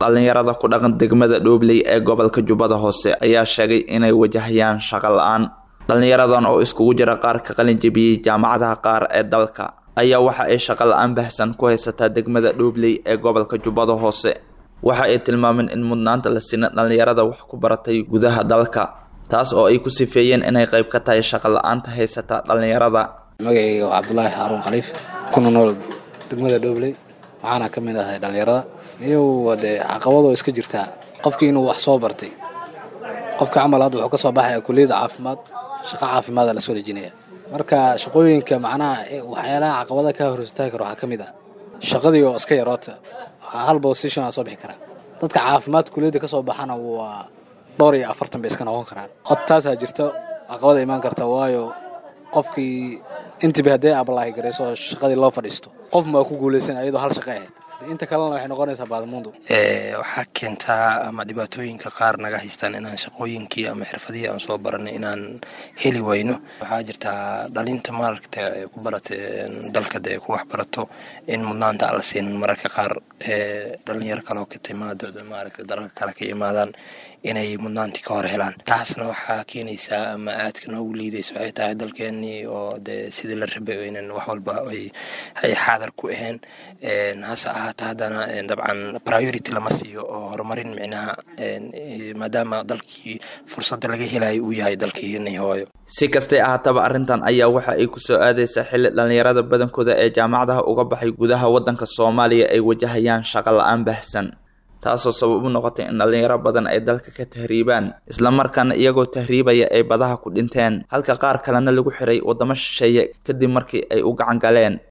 dhalinyarada ku dhaqan degmada Dhobley ee gobolka Jubbada Hoose ayaa sheegay inay wajahayaan shaqo la'aan. Dhalinyaradan oo iskugu jira qaar ka qalin jabiyay jaamacadaha qaar ee dalka ayaa waxa ay shaqo la'aan baahsan ku haysataa degmada Dhobley ee gobolka Jubbada Hoose. Waxa ay tilmaameen in mudnaanta la siino dhalinyarada wax ku baratay gudaha dalka, taas oo ay ku sifeeyeen inay qayb ka tahay shaqo la'aanta haysata dhalinyarada. Magacayga waa Cabdullaahi Haruun Khaliif, kuna nool degmada Dhobley. waxaana ka mid ahay dhalinyarada iyo wada caqabado iska jirta qofkii inuu wax soo bartay qofka camal aad wuxuu ka soo baxay kulliyada caafimaad shaqo caafimaad la soo dhijinaya marka shaqooyinka macnaha waxyaalaha caqabada ka hor istaagi karo waxa kamid ah shaqadii oo iska yaroota hal position soo bixi kara dadka caafimaad kulliyada ka soo baxana waa 40 bay iska noqon karaan taas jirto caqabada iman karta waayo qofkii inta haday apply gareyso shaqadii loo fadhiisto qof ma ku guuleysan ayadoo hal shaqo ahayd inta kalena waxay noqonaysaa baadmundo waxa keenta ama dhibaatooyinka qaar naga haystaan inaan shaqooyinkii ama xirfadihii aan soo baranay inaan heli wayno waxa jirta dhalinta maaragta ku baratay dalka ku wax barato in mudnaanta la siin mararka qaar dhalinyaro kale oo ka timaado maaragta dalka kale ka yimaadaan inay mudnaanti ka hor helaan taasna waxa keenaysa ama aadka noogu liidayso waxay tahay dalkeenii oo sidii la rabay inaan wax walba ay xaadar ku ahayn hasa haddana dabcan priority lama siiyo oo horumarin micnaha maadaama dalkii fursad laga helay uu yahay dalkii hooyo. Si kastay ahaataba arrintan ayaa waxa ay ku soo aadaysaa xilli dhalinyarada badankooda ee jaamacadaha uga baxay gudaha wadanka Soomaaliya ay wajahayaan shaqo la'aan baahsan, taasoo sabab u noqotay in dhalinyaro badan ay dalka ka tahriibaan isla markaana iyagoo tahriibaya ay badaha ku dhinteen halka qaar kalena lagu xiray wadamo shisheeye kadib markii ay u gacan galeen